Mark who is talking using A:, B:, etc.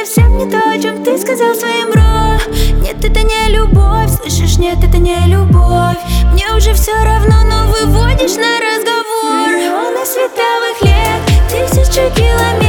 A: совсем не то, о чем ты сказал своим бро. Нет, это не любовь, слышишь, нет, это не любовь. Мне уже все равно, но выводишь на разговор. Миллионы световых лет, 1000 километров.